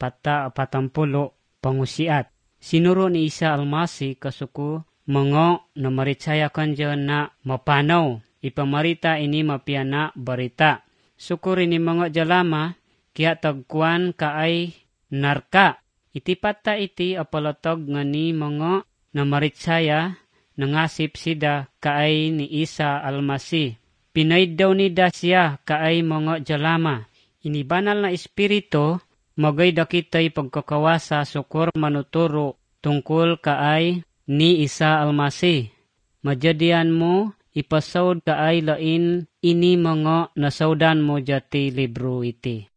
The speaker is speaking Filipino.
pangusiat. Sinuro ni Isa Almasi kasuko mga namaritsaya kanya na mapanaw. Ipamarita ini mapiana barita. Sukuri ni mga jalama kaya tagkuan kaay narka. Iti pata iti apalatag nga ni mga namaritsaya nangasip sida kaay ni Isa Almasi. Pinaid daw ni siya kaay mga jalama. Ini banal na espiritu magay dakitay pagkakawasa sukur manuturo tungkol kaay ni Isa Almasi. Majadian mo ipasawd kaay lain ini mga nasawdan mo jati libro iti.